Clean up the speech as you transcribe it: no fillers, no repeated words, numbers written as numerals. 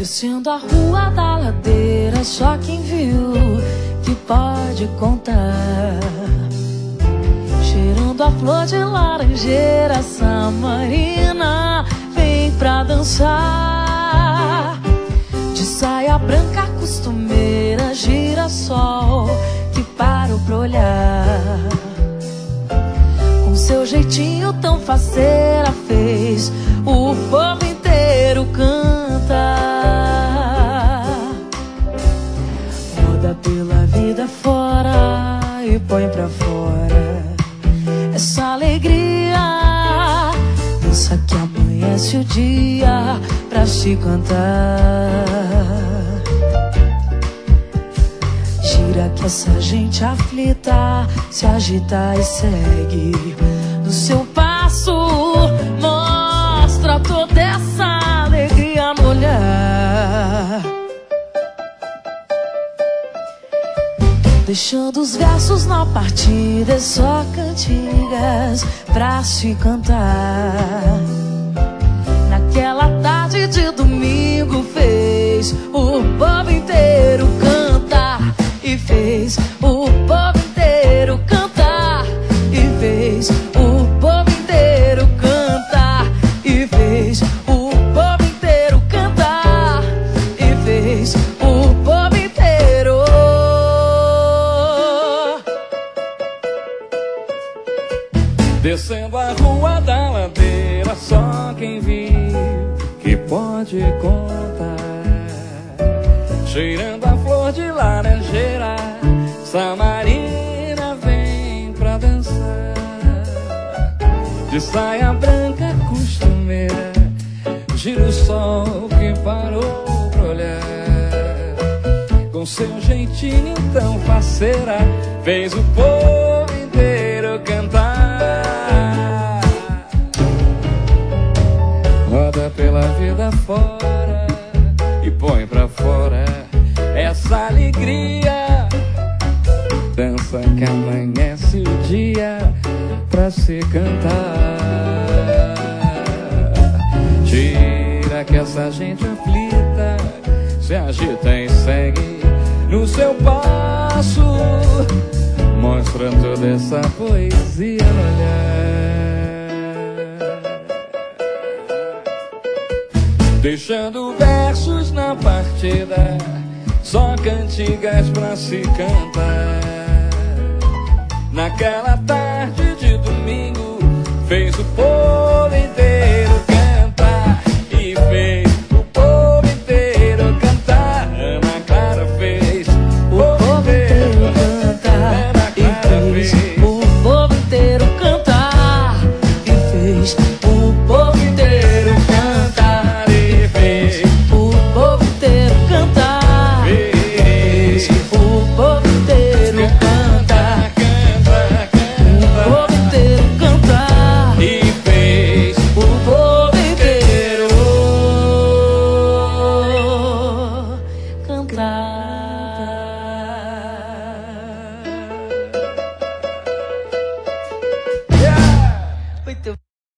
Descendo a rua da ladeira, só quem viu que pode contar. Cheirando a flor de laranjeira, Samarina vem pra dançar. De saia branca costumeira, girassol que paro pra olhar. Com seu jeitinho tão faceira, fez o povo inteiro cantar. Roda pela vida fora e põe pra fora essa alegria. Dança que amanhece o dia pra se cantar. Gira que essa gente aflita se agita e segue no seu passo. Mostra toda essa alegria no olhar, deixando os versos na partida, só cantigas pra se cantar. Naquela tarde de domingo fez o povo inteiro cantar. E fez o povo inteiro cantar. E fez o povo inteiro cantar. E fez o povo inteiro cantar. E fez o povo inteiro. Descendo a rua da ladeira, só quem viu que pode contar. Cheirando a flor de laranjeira, Samarina vem pra dançar. De saia branca costumeira, gira o sol que parou pra olhar. Com seu jeitinho tão faceira, fez o povo inteiro cantar. Roda pela vida fora e põe pra fora essa alegria. Dança que amanhece o dia pra se cantar. Tira que essa gente aflita se agita e segue no seu passo. Mostra toda essa poesia no olhar, deixando versos na partida, só cantigas pra se cantar. Naquela tarde de domingo fez o povo